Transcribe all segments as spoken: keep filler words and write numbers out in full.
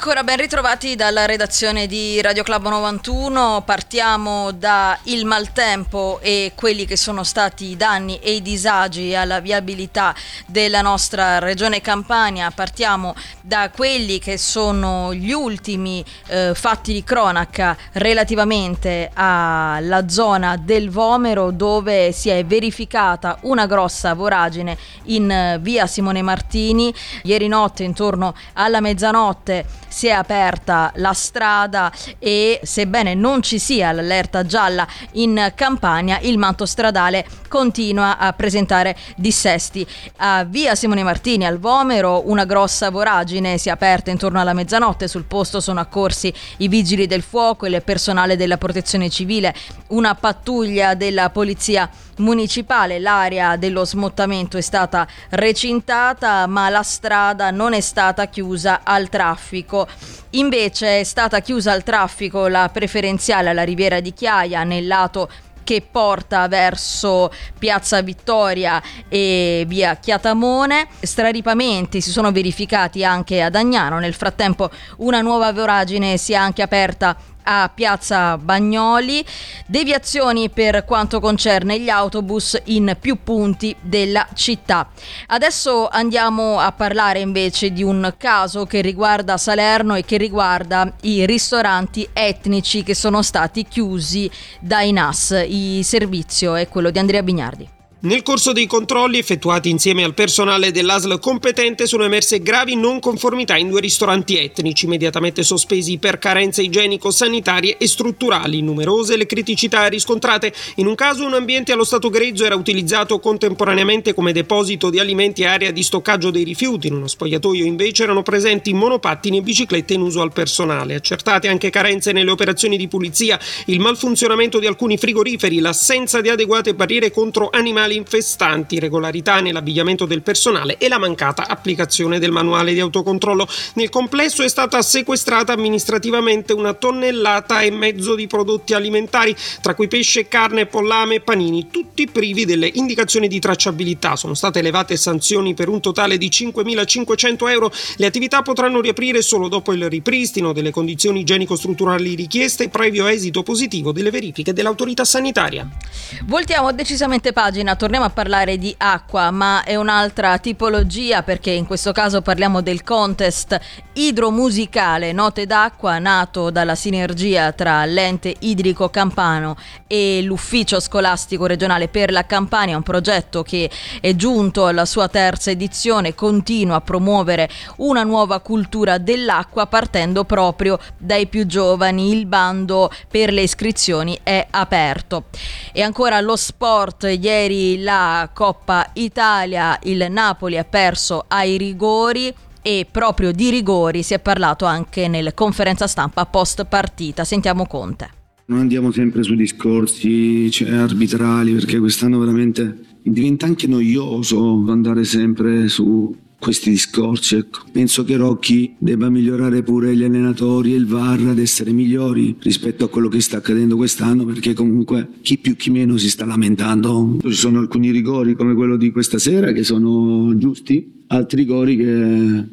ancora ben ritrovati dalla redazione di Radio Club novantuno. Partiamo da il maltempo e quelli che sono stati i danni e i disagi alla viabilità della nostra regione Campania. Partiamo da quelli che sono gli ultimi eh, fatti di cronaca relativamente alla zona del Vomero, dove si è verificata una grossa voragine in via Simone Martini. Ieri notte intorno alla mezzanotte si è aperta la strada e, sebbene non ci sia l'allerta gialla in Campania, il manto stradale continua a presentare dissesti. A via Simone Martini al Vomero una grossa voragine si è aperta intorno alla mezzanotte. Sul posto sono accorsi i vigili del fuoco, il personale della protezione civile, una pattuglia della polizia municipale. L'area dello smottamento è stata recintata, ma la strada non è stata chiusa al traffico. Invece è stata chiusa al traffico la preferenziale alla Riviera di Chiaia, nel lato che porta verso Piazza Vittoria e via Chiatamone. Straripamenti si sono verificati anche ad Agnano. Nel frattempo una nuova voragine si è anche aperta a Piazza Bagnoli. Deviazioni per quanto concerne gli autobus in più punti della città. Adesso andiamo a parlare invece di un caso che riguarda Salerno e che riguarda i ristoranti etnici che sono stati chiusi dai N A S. Il servizio è quello di Andrea Bignardi. Nel corso dei controlli effettuati insieme al personale dell'A S L competente sono emerse gravi non conformità in due ristoranti etnici, immediatamente sospesi per carenze igienico-sanitarie e strutturali. Numerose le criticità riscontrate. In un caso un ambiente allo stato grezzo era utilizzato contemporaneamente come deposito di alimenti e area di stoccaggio dei rifiuti. In uno spogliatoio invece erano presenti monopattini e biciclette in uso al personale. Accertate anche carenze nelle operazioni di pulizia, il malfunzionamento di alcuni frigoriferi, l'assenza di adeguate barriere contro animali infestanti, irregolarità nell'abbigliamento del personale e la mancata applicazione del manuale di autocontrollo. Nel complesso è stata sequestrata amministrativamente una tonnellata e mezzo di prodotti alimentari, tra cui pesce, carne, pollame e panini, tutti privi delle indicazioni di tracciabilità. Sono state elevate sanzioni per un totale di cinquemilacinquecento euro. Le attività potranno riaprire solo dopo il ripristino delle condizioni igienico-strutturali richieste, previo esito positivo delle verifiche dell'autorità sanitaria. Voltiamo decisamente pagina. Torniamo a parlare di acqua, ma è un'altra tipologia, perché in questo caso parliamo del contest idromusicale Note d'acqua, nato dalla sinergia tra l'ente idrico campano e l'ufficio scolastico regionale per la Campania. Un progetto che è giunto alla sua terza edizione, continua a promuovere una nuova cultura dell'acqua partendo proprio dai più giovani. Il bando per le iscrizioni è aperto. E ancora lo sport. Ieri la Coppa Italia, il Napoli ha perso ai rigori e proprio di rigori si è parlato anche nella conferenza stampa post partita. Sentiamo Conte. Non andiamo sempre su discorsi cioè, arbitrali, perché quest'anno veramente diventa anche noioso andare sempre su questi discorsi. Ecco. Penso che Rocchi debba migliorare pure gli allenatori e il V A R ad essere migliori rispetto a quello che sta accadendo quest'anno, perché comunque chi più chi meno si sta lamentando. Ci sono alcuni rigori come quello di questa sera che sono giusti, altri rigori che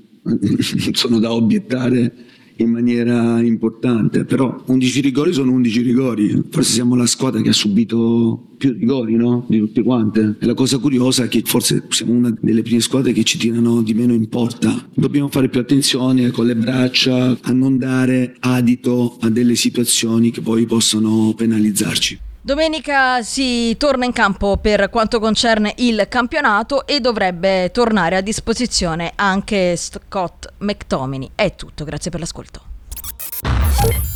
sono da obiettare in maniera importante, però undici rigori sono undici rigori. Forse siamo la squadra che ha subito più rigori, no? Di tutte quante. E la cosa curiosa è che forse siamo una delle prime squadre che ci tirano di meno in porta. Dobbiamo fare più attenzione con le braccia a non dare adito a delle situazioni che poi possono penalizzarci. Domenica si torna in campo per quanto concerne il campionato e dovrebbe tornare a disposizione anche Scott McTominay. È tutto, grazie per l'ascolto.